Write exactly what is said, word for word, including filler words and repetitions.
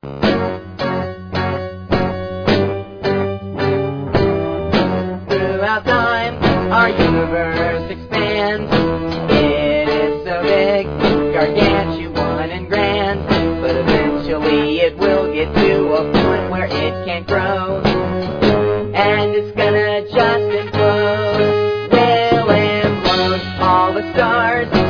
Throughout time, our universe expands. It is so big, gargantuan and grand, but eventually it will get to a point where it can't grow, and it's gonna just implode. Will implode. All the stars